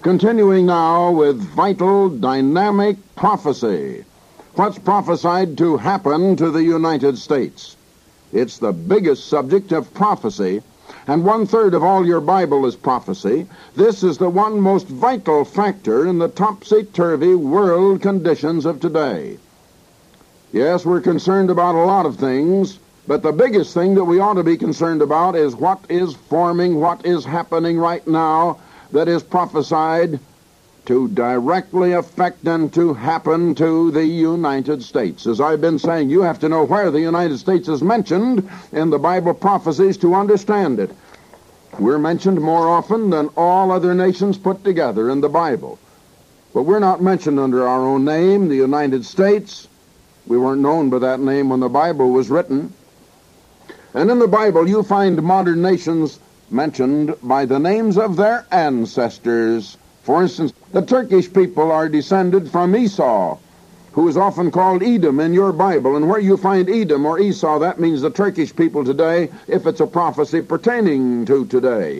Continuing now with vital, dynamic prophecy. What's prophesied to happen to the United States? It's the biggest subject of prophecy, and 1/3 of all your Bible is prophecy. This is the one most vital factor in the topsy-turvy world conditions of today. Yes, we're concerned about a lot of things, but the biggest thing that we ought to be concerned about is what is forming, what is happening right now that is prophesied to directly affect and to happen to the United States. As I've been saying, you have to know where the United States is mentioned in the Bible prophecies to understand it. We're mentioned more often than all other nations put together in the Bible. But we're not mentioned under our own name, the United States. We weren't known by that name when the Bible was written. And in the Bible, you find modern nations mentioned by the names of their ancestors. For instance, the Turkish people are descended from Esau, who is often called Edom in your Bible. And where you find Edom or Esau, that means the Turkish people today, if it's a prophecy pertaining to today.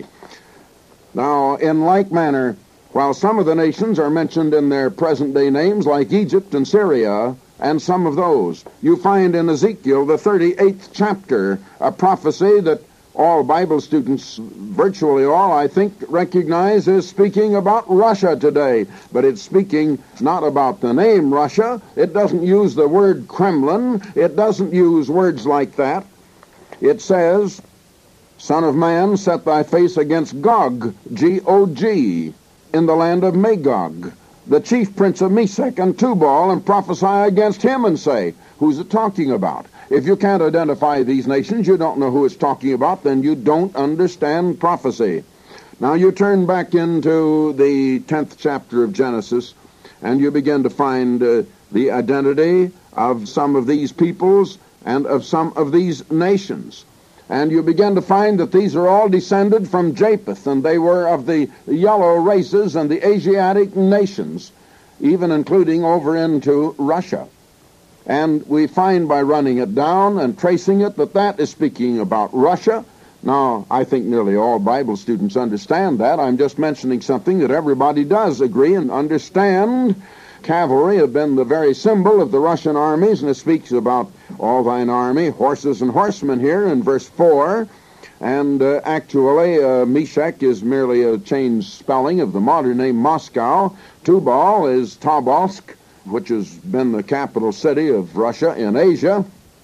Now, in like manner, while some of the nations are mentioned in their present-day names, like Egypt and Syria, and some of those, you find in Ezekiel, the 38th chapter, a prophecy that all Bible students, virtually all, I think, recognize is speaking about Russia today. But it's speaking not about the name Russia. It doesn't use the word Kremlin. It doesn't use words like that. It says, Son of man, set thy face against Gog, G-O-G, in the land of Magog, the chief prince of Meshech and Tubal, and prophesy against him and say, who's it talking about? If you can't identify these nations, you don't know who it's talking about, then you don't understand prophecy. Now you turn back into the 10th chapter of Genesis, and you begin to find the identity of some of these peoples and of some of these nations. And you begin to find that these are all descended from Japheth, and they were of the yellow races and the Asiatic nations, even including over into Russia. And we find by running it down and tracing it that that is speaking about Russia. Now, I think nearly all Bible students understand that. I'm just mentioning something that everybody does agree and understand. Cavalry have been the very symbol of the Russian armies, and it speaks about all thine army, horses and horsemen here in verse 4. And actually, Meshech is merely a changed spelling of the modern name Moscow. Tubal is Tobolsk, which has been the capital city of Russia in Asia,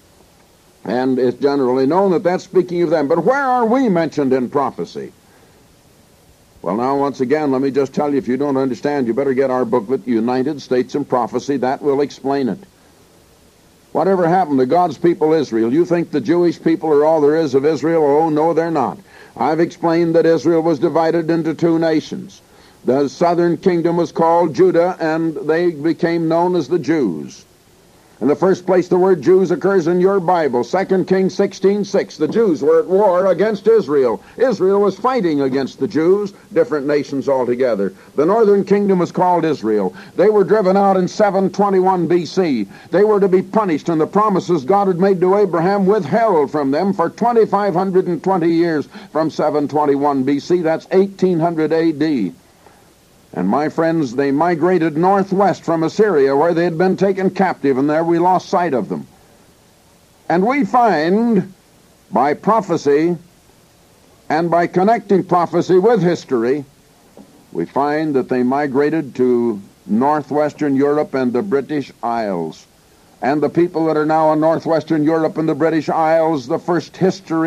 and it's generally known that that's speaking of them. But where are we mentioned in prophecy? Well, now, once again, let me just tell you, if you don't understand, you better get our booklet, United States in Prophecy. That will explain it. Whatever happened to God's people Israel? You think the Jewish people are all there is of Israel? Oh, no, they're not. I've explained that Israel was divided into two nations. The southern kingdom was called Judah, and they became known as the Jews. In the first place, the word Jews occurs in your Bible, 2 Kings 16:6. The Jews were at war against Israel. Israel was fighting against the Jews, different nations altogether. The northern kingdom was called Israel. They were driven out in 721 B.C. They were to be punished, and the promises God had made to Abraham withheld from them for 2,520 years from 721 B.C. That's 1800 A.D., And my friends, they migrated northwest from Assyria, where they had been taken captive, and there we lost sight of them. And we find, by prophecy, and by connecting prophecy with history, we find that they migrated to northwestern Europe and the British Isles. And the people that are now in northwestern Europe and the British Isles, the first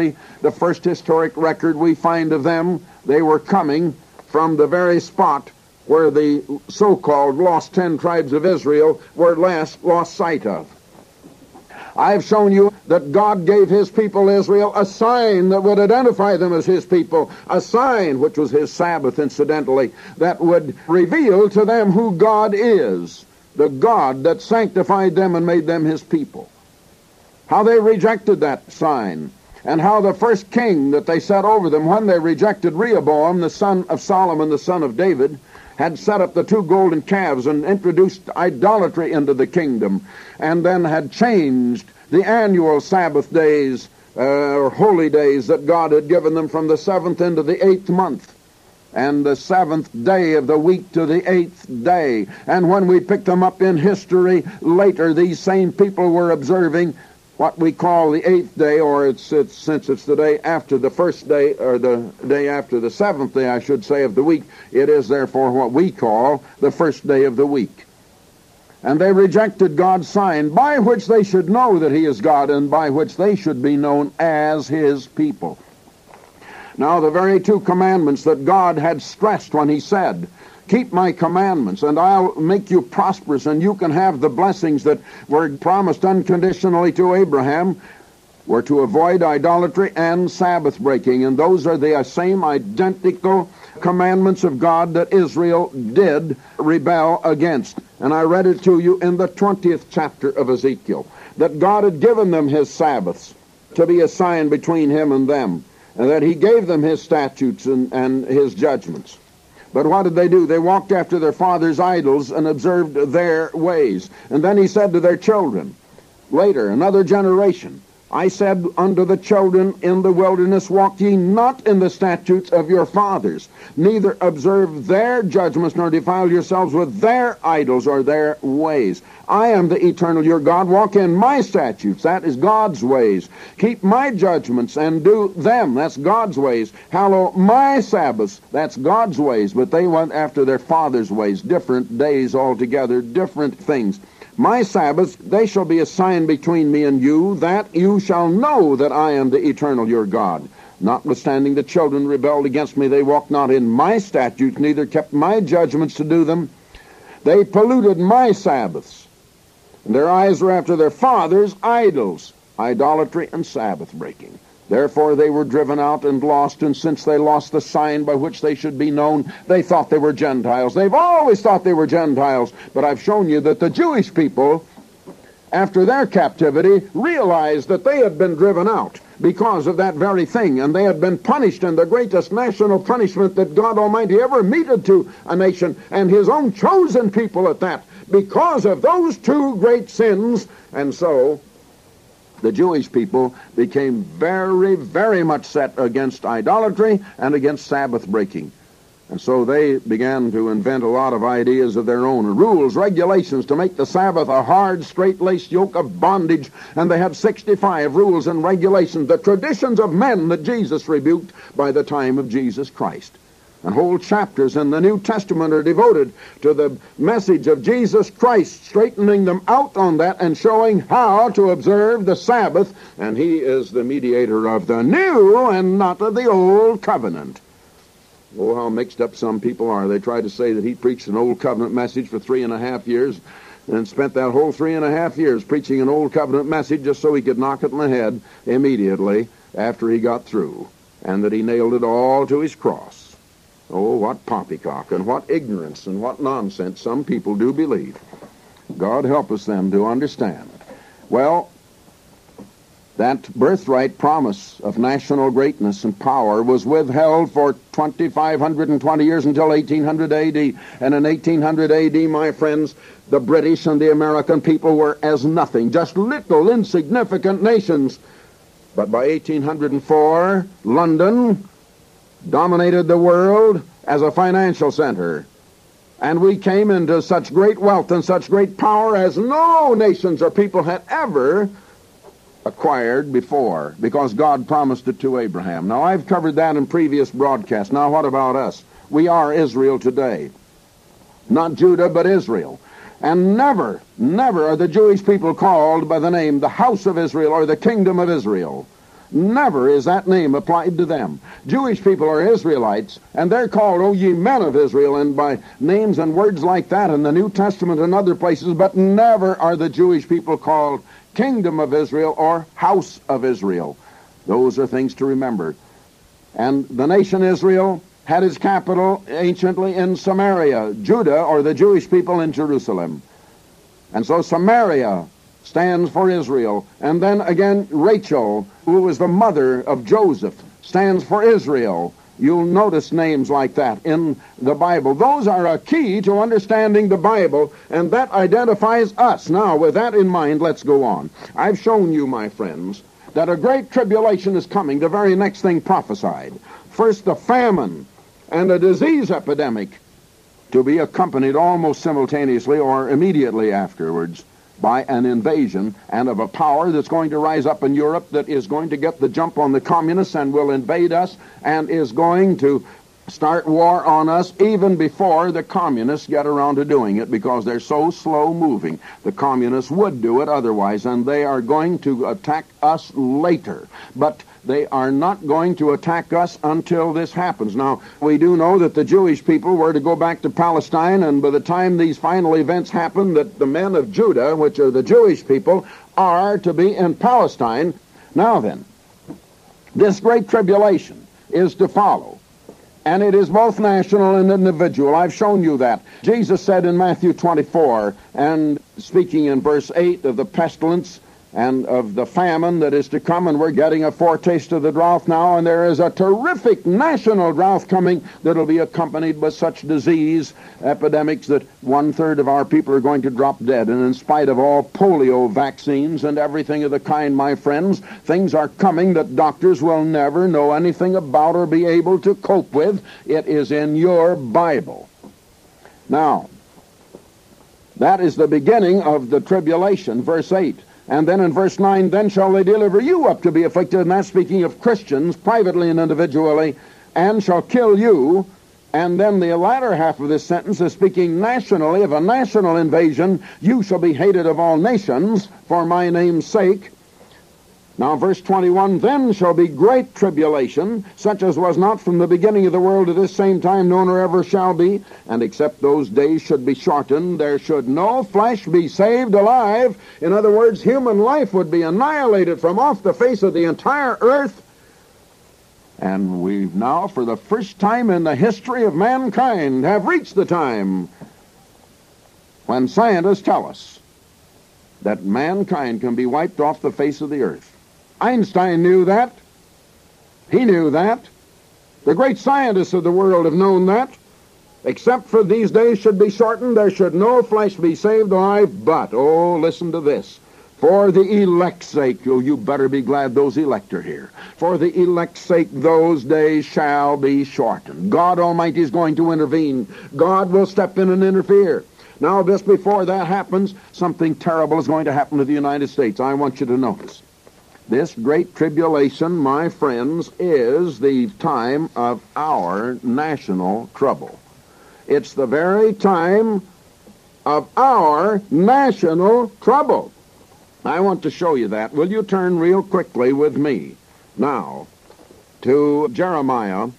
historic record we find of them, they were coming from the very spot where the so-called lost 10 tribes of Israel were last lost sight of. I've shown you that God gave his people Israel a sign that would identify them as his people, a sign, which was his Sabbath, incidentally, that would reveal to them who God is, the God that sanctified them and made them his people. How they rejected that sign, and how the first king that they set over them, when they rejected Rehoboam, the son of Solomon, the son of David, had set up the 2 golden calves and introduced idolatry into the kingdom, and then had changed the annual Sabbath days or holy days that God had given them from the 7th into the 8th month. and the 7th day of the week to the 8th day. And when we pick them up in history later, these same people were observing what we call the 8th day, or since it's the day after the first day, or the day after the 7th day, I should say, of the week, it is therefore what we call the first day of the week. And they rejected God's sign, by which they should know that he is God, and by which they should be known as his people. Now, the very two commandments that God had stressed when he said, keep my commandments, and I'll make you prosperous, and you can have the blessings that were promised unconditionally to Abraham, were to avoid idolatry and Sabbath breaking. And those are the same identical commandments of God that Israel did rebel against. And I read it to you in the 20th chapter of Ezekiel, that God had given them his Sabbaths to be a sign between him and them, and that he gave them his statutes and his judgments. But what did they do? They walked after their fathers' idols and observed their ways. And then he said to their children, later, another generation, I said unto the children in the wilderness, walk ye not in the statutes of your fathers, neither observe their judgments, nor defile yourselves with their idols or their ways. I am the eternal your God. Walk in my statutes. That is God's ways. Keep my judgments and do them. That's God's ways. Hallow my Sabbaths. That's God's ways. But they went after their fathers' ways. Different days altogether. Different things. My Sabbaths, they shall be a sign between me and you, that you shall know that I am the eternal your God. Notwithstanding the children rebelled against me, they walked not in my statutes, neither kept my judgments to do them. They polluted my Sabbaths, and their eyes were after their fathers' idols, idolatry and Sabbath breaking. Therefore they were driven out and lost, and since they lost the sign by which they should be known, they thought they were Gentiles. They've always thought they were Gentiles, but I've shown you that the Jewish people, after their captivity, realized that they had been driven out because of that very thing, and they had been punished in the greatest national punishment that God Almighty ever meted to a nation, and his own chosen people at that, because of those two great sins. And so the Jewish people became very, very much set against idolatry and against Sabbath breaking. And so they began to invent a lot of ideas of their own, rules, regulations, to make the Sabbath a hard, straight-laced yoke of bondage. And they had 65 rules and regulations, the traditions of men that Jesus rebuked by the time of Jesus Christ. And whole chapters in the New Testament are devoted to the message of Jesus Christ, straightening them out on that and showing how to observe the Sabbath. And he is the mediator of the new and not of the old covenant. Oh, how mixed up some people are. They try to say that he preached an old covenant message for 3.5 years and spent that whole 3.5 years preaching an old covenant message just so he could knock it in the head immediately after he got through, and that he nailed it all to his cross. Oh, what poppycock and what ignorance and what nonsense some people do believe. God help us them to understand. Well, that birthright promise of national greatness and power was withheld for 2,520 years until 1800 A.D. And in 1800 A.D., my friends, the British and the American people were as nothing, just little insignificant nations. But by 1804, London dominated the world as a financial center. And we came into such great wealth and such great power as no nations or people had ever acquired before, because God promised it to Abraham. Now, I've covered that in previous broadcasts. Now, what about us? We are Israel today. Not Judah, but Israel. And never, never are the Jewish people called by the name the house of Israel or the kingdom of Israel. Never is that name applied to them. Jewish people are Israelites, and they're called, O ye men of Israel, and by names and words like that in the New Testament and other places, but never are the Jewish people called kingdom of Israel or house of Israel. Those are things to remember. And the nation Israel had its capital anciently in Samaria, Judah, or the Jewish people in Jerusalem. And so Samaria stands for Israel. And then again, Rachel, who was the mother of Joseph, stands for Israel. You'll notice names like that in the Bible. Those are a key to understanding the Bible, and that identifies us. Now, with that in mind, let's go on. I've shown you, my friends, that a great tribulation is coming, the very next thing prophesied. First, the famine and a disease epidemic to be accompanied almost simultaneously or immediately afterwards by an invasion, and of a power that's going to rise up in Europe that is going to get the jump on the communists and will invade us and is going to start war on us even before the communists get around to doing it, because they're so slow moving. The communists would do it otherwise, and they are going to attack us later. But they are not going to attack us until this happens. Now, we do know that the Jewish people were to go back to Palestine, and by the time these final events happen, that the men of Judah, which are the Jewish people, are to be in Palestine. Now then, this great tribulation is to follow, and it is both national and individual. I've shown you that. Jesus said in Matthew 24, and speaking in verse 8 of the pestilence and of the famine that is to come, and we're getting a foretaste of the drought now, and there is a terrific national drought coming that will be accompanied by such disease epidemics that 1/3 of our people are going to drop dead. And in spite of all polio vaccines and everything of the kind, my friends, things are coming that doctors will never know anything about or be able to cope with. It is in your Bible. Now, that is the beginning of the tribulation, verse 8. And then in verse 9, then shall they deliver you up to be afflicted, and that's speaking of Christians, privately and individually, and shall kill you. And then the latter half of this sentence is speaking nationally of a national invasion. You shall be hated of all nations for my name's sake. Now, verse 21, then shall be great tribulation, such as was not from the beginning of the world to this same time, nor nor ever shall be. And except those days should be shortened, there should no flesh be saved alive. In other words, human life would be annihilated from off the face of the entire earth. And we've now, for the first time in the history of mankind, have reached the time when scientists tell us that mankind can be wiped off the face of the earth. Einstein knew that. He knew that. The great scientists of the world have known that. Except for these days should be shortened, there should no flesh be saved alive, but, oh, listen to this, for the elect's sake, oh, you better be glad those elect are here. For the elect's sake, those days shall be shortened. God Almighty is going to intervene. God will step in and interfere. Now, just before that happens, something terrible is going to happen to the United States. I want you to notice. This great tribulation, my friends, is the time of our national trouble. It's the very time of our national trouble. I want to show you that. Will you turn real quickly with me now to Jeremiah,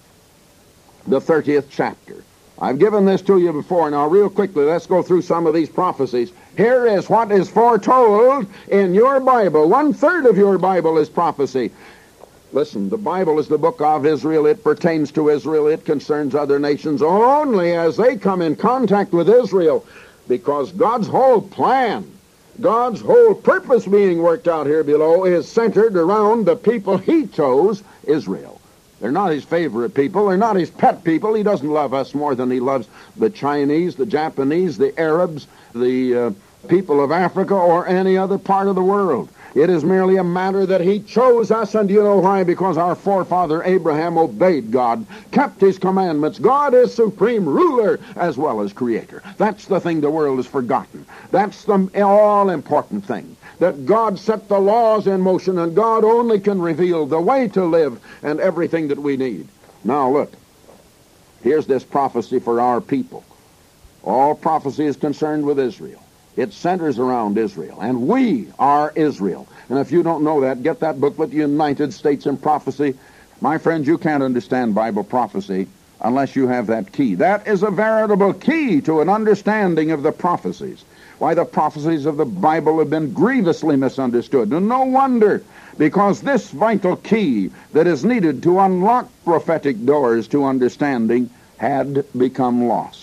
the 30th chapter. I've given this to you before. Now, real quickly, let's go through some of these prophecies. Here is what is foretold in your Bible. 1/3 of your Bible is prophecy. Listen, the Bible is the book of Israel. It pertains to Israel. It concerns other nations only as they come in contact with Israel, because God's whole plan, God's whole purpose being worked out here below is centered around the people He chose, Israel. They're not His favorite people. They're not His pet people. He doesn't love us more than He loves the Chinese, the Japanese, the Arabs, the people of Africa, or any other part of the world. It is merely a matter that He chose us, and do you know why? Because our forefather Abraham obeyed God, kept His commandments. God is supreme ruler as well as creator. That's the thing the world has forgotten. That's the all-important thing, that God set the laws in motion, and God only can reveal the way to live and everything that we need. Now look, here's this prophecy for our people. All prophecy is concerned with Israel. It centers around Israel, and we are Israel. And if you don't know that, get that booklet, United States in Prophecy. My friends, you can't understand Bible prophecy unless you have that key. That is a veritable key to an understanding of the prophecies. Why, the prophecies of the Bible have been grievously misunderstood. And no wonder, because this vital key that is needed to unlock prophetic doors to understanding had become lost.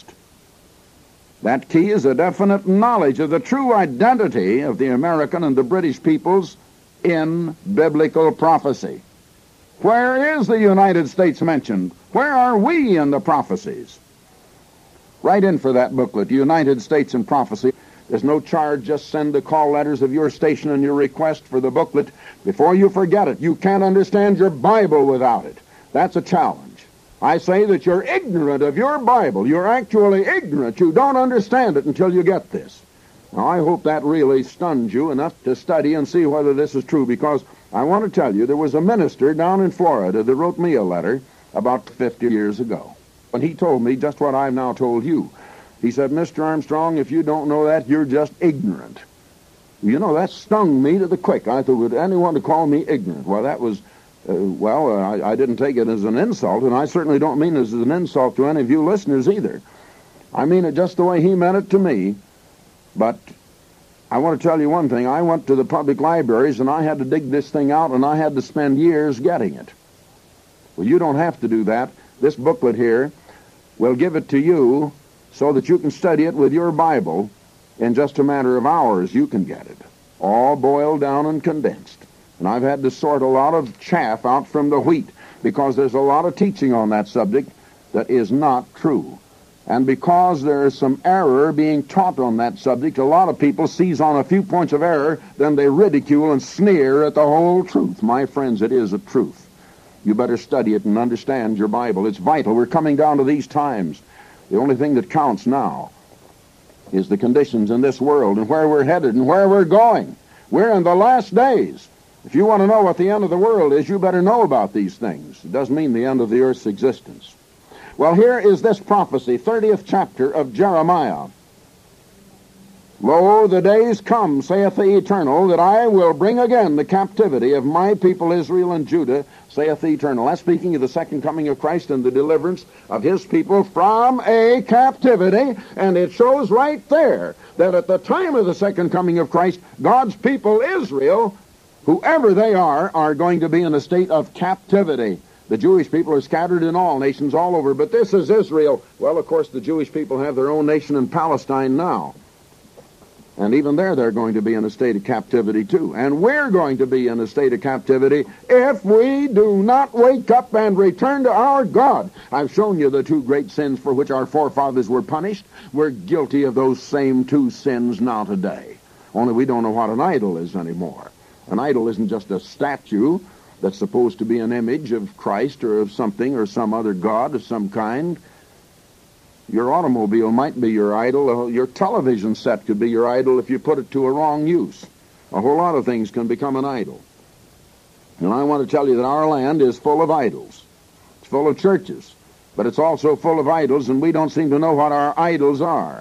That key is a definite knowledge of the true identity of the American and the British peoples in biblical prophecy. Where is the United States mentioned? Where are we in the prophecies? Write in for that booklet, United States in Prophecy. There's no charge. Just send the call letters of your station and your request for the booklet before you forget it. You can't understand your Bible without it. That's a challenge. I say that you're ignorant of your Bible. You're actually ignorant. You don't understand it until you get this. Now, I hope that really stuns you enough to study and see whether this is true, because I want to tell you there was a minister down in Florida that wrote me a letter about 50 years ago. And he told me just what I've now told you. He said, Mr. Armstrong, if you don't know that, you're just ignorant. You know, that stung me to the quick. I thought, would anyone to call me ignorant? Well, that was, I didn't take it as an insult, and I certainly don't mean it as an insult to any of you listeners either. I mean it just the way he meant it to me. But I want to tell you one thing. I went to the public libraries, and I had to dig this thing out, and I had to spend years getting it. Well, you don't have to do that. This booklet here will give it to you so that you can study it with your Bible. In just a matter of hours, you can get it, all boiled down and condensed. And I've had to sort a lot of chaff out from the wheat, because there's a lot of teaching on that subject that is not true. And because there is some error being taught on that subject, a lot of people seize on a few points of error, then they ridicule and sneer at the whole truth. My friends, it is a truth. You better study it and understand your Bible. It's vital. We're coming down to these times. The only thing that counts now is the conditions in this world and where we're headed and where we're going. We're in the last days. If you want to know what the end of the world is, you better know about these things. It doesn't mean the end of the earth's existence. Well, here is this prophecy, 30th chapter of Jeremiah. Lo, the days come, saith the Eternal, that I will bring again the captivity of my people Israel and Judah, saith the Eternal. That's speaking of the second coming of Christ and the deliverance of his people from a captivity. And it shows right there that at the time of the second coming of Christ, God's people Israel, whoever they are going to be in a state of captivity. The Jewish people are scattered in all nations all over, but this is Israel. Well, of course, the Jewish people have their own nation in Palestine now. And even there, they're going to be in a state of captivity, too. And we're going to be in a state of captivity if we do not wake up and return to our God. I've shown you the two great sins for which our forefathers were punished. We're guilty of those same two sins now today. Only we don't know what an idol is anymore. An idol isn't just a statue that's supposed to be an image of Christ or of something or some other god of some kind. Your automobile might be your idol. Your television set could be your idol if you put it to a wrong use. A whole lot of things can become an idol. And I want to tell you that our land is full of idols. It's full of churches. But it's also full of idols, and we don't seem to know what our idols are.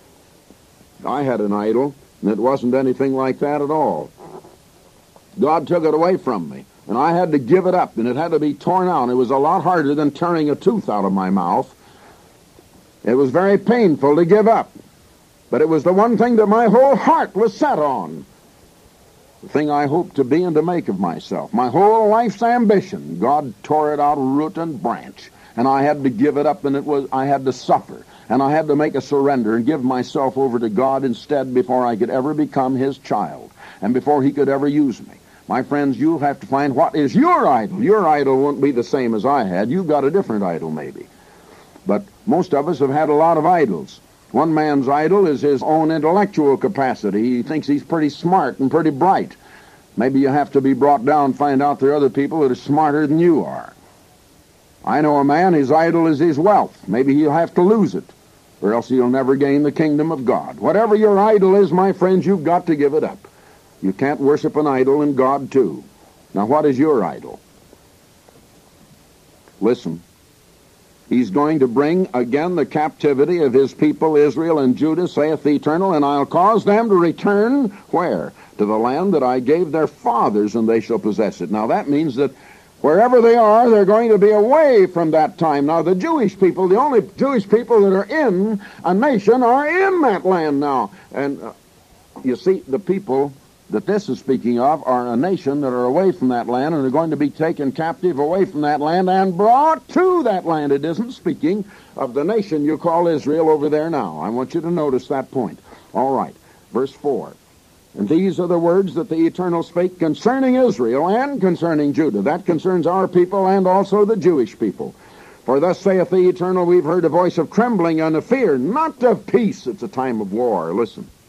I had an idol, and it wasn't anything like that at all. God took it away from me, and I had to give it up, and it had to be torn out. It was a lot harder than tearing a tooth out of my mouth. It was very painful to give up, but it was the one thing that my whole heart was set on, the thing I hoped to be and to make of myself, my whole life's ambition. God tore it out root and branch, and I had to give it up, and I had to suffer, and I had to make a surrender and give myself over to God instead before I could ever become his child, and before he could ever use me. My friends, you'll have to find what is your idol. Your idol won't be the same as I had. You've got a different idol maybe. But most of us have had a lot of idols. One man's idol is his own intellectual capacity. He thinks he's pretty smart and pretty bright. Maybe you have to be brought down and find out there are other people that are smarter than you are. I know a man, his idol is his wealth. Maybe he'll have to lose it, or else he'll never gain the kingdom of God. Whatever your idol is, my friends, you've got to give it up. You can't worship an idol and God too. Now, what is your idol? Listen. He's going to bring again the captivity of his people Israel and Judah, saith the Eternal, and I'll cause them to return, where? To the land that I gave their fathers, and they shall possess it. Now that means that wherever they are, they're going to be away from that time. Now the Jewish people, the only Jewish people that are in a nation are in that land now. And you see, the people that this is speaking of are a nation that are away from that land and are going to be taken captive away from that land and brought to that land. It isn't speaking of the nation you call Israel over there now. I want you to notice that point. All right, verse 4. And these are the words that the Eternal spake concerning Israel and concerning Judah. That concerns our people and also the Jewish people. For thus saith the Eternal, we've heard a voice of trembling and of fear, not of peace. It's a time of war. Listen.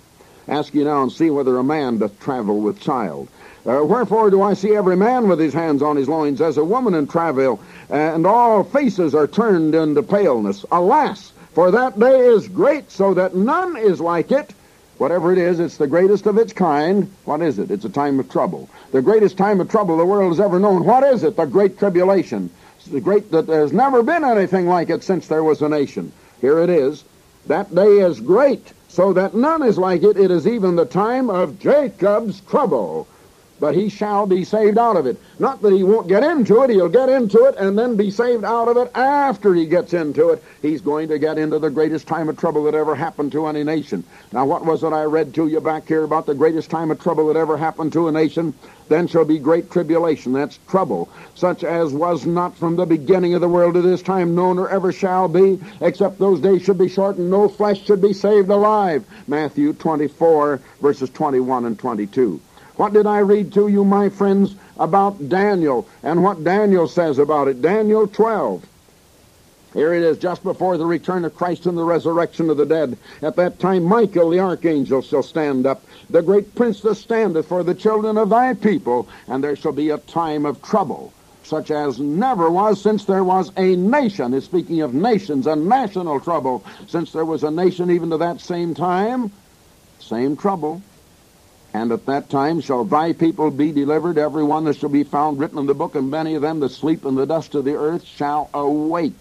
Ask ye now and see whether a man doth travel with child. Wherefore do I see every man with his hands on his loins as a woman in travail, and all faces are turned into paleness. Alas, for that day is great, so that none is like it. Whatever it is, it's the greatest of its kind. What is it? It's a time of trouble. The greatest time of trouble the world has ever known. What is it? The Great Tribulation. It's the great that there's never been anything like it since there was a nation. Here it is. That day is great, so that none is like it. It is even the time of Jacob's trouble. But he shall be saved out of it. Not that he won't get into it. He'll get into it and then be saved out of it after he gets into it. He's going to get into the greatest time of trouble that ever happened to any nation. Now, what was it I read to you back here about the greatest time of trouble that ever happened to a nation? Then shall be great tribulation. That's trouble, such as was not from the beginning of the world to this time known or ever shall be, except those days should be shortened, no flesh should be saved alive. Matthew 24, verses 21 and 22. What did I read to you, my friends, about Daniel and what Daniel says about it? Daniel 12. Here it is, just before the return of Christ and the resurrection of the dead. At that time Michael the archangel shall stand up, the great prince that standeth for the children of thy people, and there shall be a time of trouble, such as never was since there was a nation. It's speaking of nations, a national trouble. Since there was a nation even to that same time, same trouble. And at that time shall thy people be delivered, every one that shall be found written in the book, and many of them that sleep in the dust of the earth shall awake,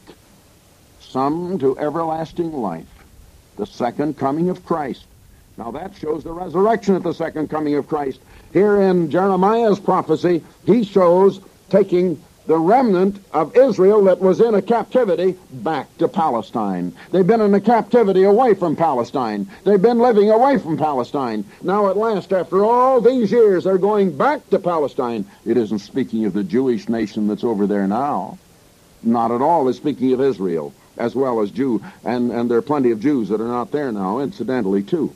some to everlasting life. The second coming of Christ. Now that shows the resurrection at the second coming of Christ. Here in Jeremiah's prophecy, he shows taking the remnant of Israel that was in a captivity back to Palestine. They've been in a captivity away from Palestine. They've been living away from Palestine. Now at last, after all these years, they're going back to Palestine. It isn't speaking of the Jewish nation that's over there now. Not at all. It's speaking of Israel as well as Jew. And there are plenty of Jews that are not there now, incidentally, too.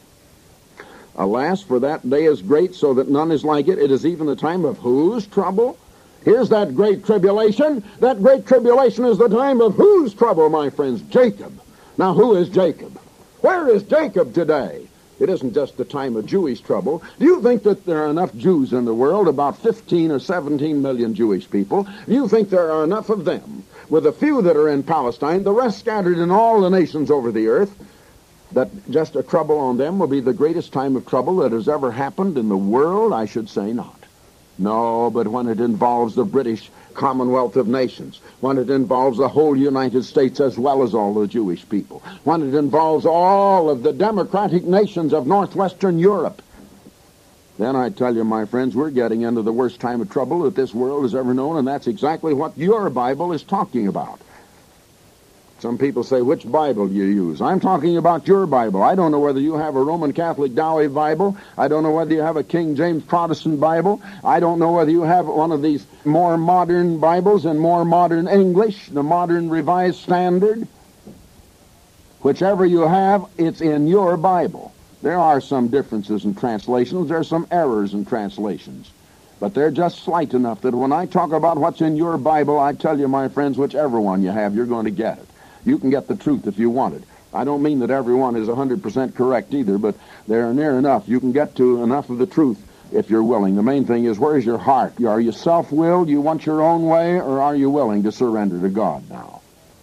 Alas, for that day is great, so that none is like it. It is even the time of whose trouble? Here's that great tribulation. That great tribulation is the time of whose trouble, my friends? Jacob. Now, who is Jacob? Where is Jacob today? It isn't just the time of Jewish trouble. Do you think that there are enough Jews in the world, about 15 or 17 million Jewish people? Do you think there are enough of them, with a few that are in Palestine, the rest scattered in all the nations over the earth, that just a trouble on them will be the greatest time of trouble that has ever happened in the world? I should say not. No, but when it involves the British Commonwealth of Nations, when it involves the whole United States as well as all the Jewish people, when it involves all of the democratic nations of northwestern Europe, then I tell you, my friends, we're getting into the worst time of trouble that this world has ever known, and that's exactly what your Bible is talking about. Some people say, which Bible do you use? I'm talking about your Bible. I don't know whether you have a Roman Catholic Dowie Bible. I don't know whether you have a King James Protestant Bible. I don't know whether you have one of these more modern Bibles in more modern English, the modern Revised Standard. Whichever you have, it's in your Bible. There are some differences in translations. There are some errors in translations. But they're just slight enough that when I talk about what's in your Bible, I tell you, my friends, whichever one you have, you're going to get it. You can get the truth if you want it. I don't mean that everyone is 100% correct either, but they're near enough. You can get to enough of the truth if you're willing. The main thing is, where's your heart? Are you self-willed? You want your own way, or are you willing to surrender to God now?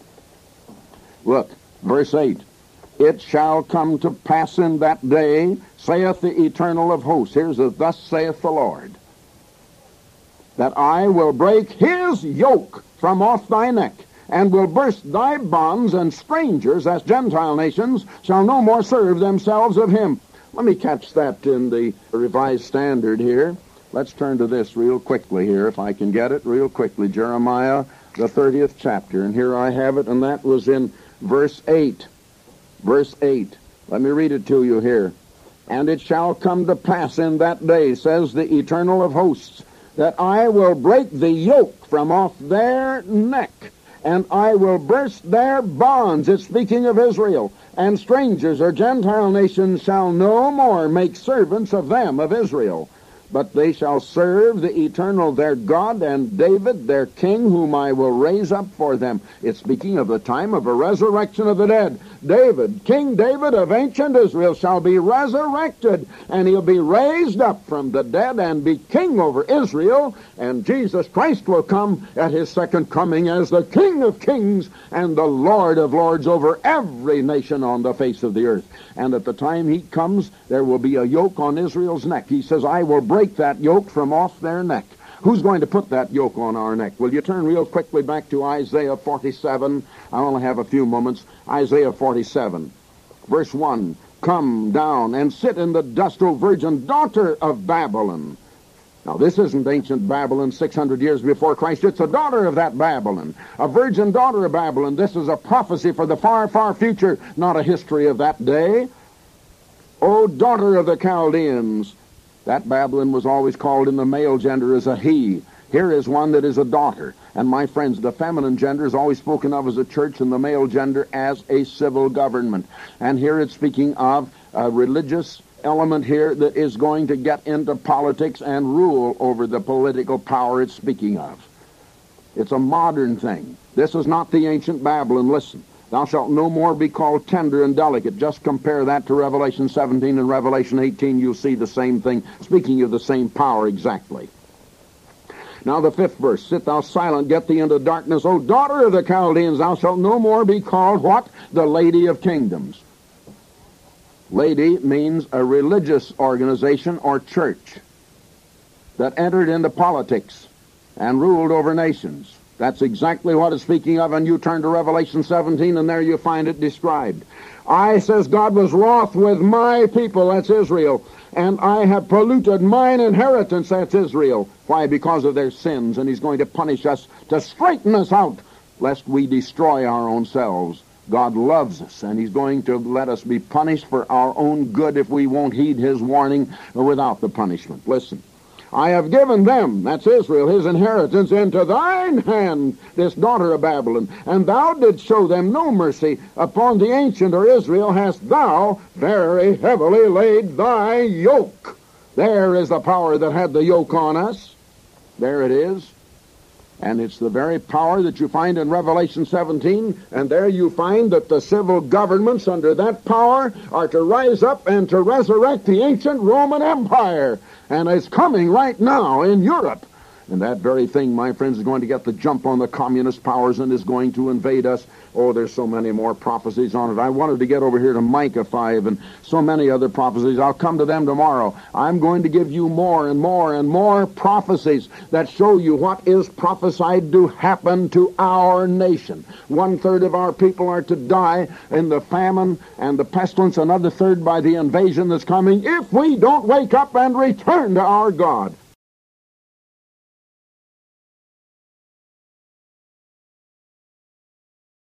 Look, verse 8. It shall come to pass in that day, saith the Eternal of hosts. Here's a thus saith the Lord, that I will break his yoke from off thy neck, and will burst thy bonds, and strangers, as Gentile nations, shall no more serve themselves of him. Let me catch that in the Revised Standard here. Let's turn to this real quickly here, if I can get it real quickly. Jeremiah, the 30th chapter, and here I have it, and that was in verse 8. Verse 8. Let me read it to you here. And it shall come to pass in that day, says the Eternal of hosts, that I will break the yoke from off their neck, and I will burst their bonds. It's speaking of Israel. And strangers or Gentile nations shall no more make servants of them, of Israel. but they shall serve the eternal their God, and David their king, whom I will raise up for them. It's speaking of the time of a resurrection of the dead. David, King David of ancient Israel, shall be resurrected, and he'll be raised up from the dead and be king over Israel, and Jesus Christ will come at his second coming as the King of kings and the Lord of lords over every nation on the face of the earth. And at the time he comes, there will be a yoke on Israel's neck. He says, I will break that yoke from off their neck. Who's going to put that yoke on our neck? Will you turn real quickly back to Isaiah 47? I only have a few moments. Isaiah 47, verse 1. Come down and sit in the dust, O virgin daughter of Babylon. Now, this isn't ancient Babylon 600 years before Christ. It's a daughter of that Babylon, a virgin daughter of Babylon. This is a prophecy for the far, far future, not a history of that day. O daughter of the Chaldeans. That Babylon was always called in the male gender as a he. Here is one that is a daughter. And my friends, the feminine gender is always spoken of as a church, and the male gender as a civil government. And here it's speaking of a religious element here that is going to get into politics and rule over the political power it's speaking of. It's a modern thing. This is not the ancient Babylon. Listen, thou shalt no more be called tender and delicate. Just compare that to Revelation 17 and Revelation 18. You'll see the same thing, speaking of the same power exactly. Now the 5th verse, sit thou silent, get thee into darkness, O daughter of the Chaldeans, thou shalt no more be called what? The Lady of Kingdoms. Lady means a religious organization or church that entered into politics and ruled over nations. That's exactly what it's speaking of, and you turn to Revelation 17, and there you find it described. I, says God, was wroth with my people, that's Israel, and I have polluted mine inheritance, that's Israel. Why? Because of their sins, and he's going to punish us to straighten us out, lest we destroy our own selves. God loves us, and he's going to let us be punished for our own good if we won't heed his warning without the punishment. Listen. I have given them, that's Israel, his inheritance, into thine hand, this daughter of Babylon. And thou didst show them no mercy. Upon the ancient, or Israel, hast thou very heavily laid thy yoke. There is the power that had the yoke on us. There it is. And it's the very power that you find in Revelation 17. And there you find that the civil governments under that power are to rise up and to resurrect the ancient Roman Empire. And it's coming right now in Europe. And that very thing, my friends, is going to get the jump on the communist powers and is going to invade us. Oh, there's so many more prophecies on it. I wanted to get over here to Micah 5 and so many other prophecies. I'll come to them tomorrow. I'm going to give you more and more and more prophecies that show you what is prophesied to happen to our nation. 1/3 of our people are to die in the famine and the pestilence, another third by the invasion that's coming if we don't wake up and return to our God.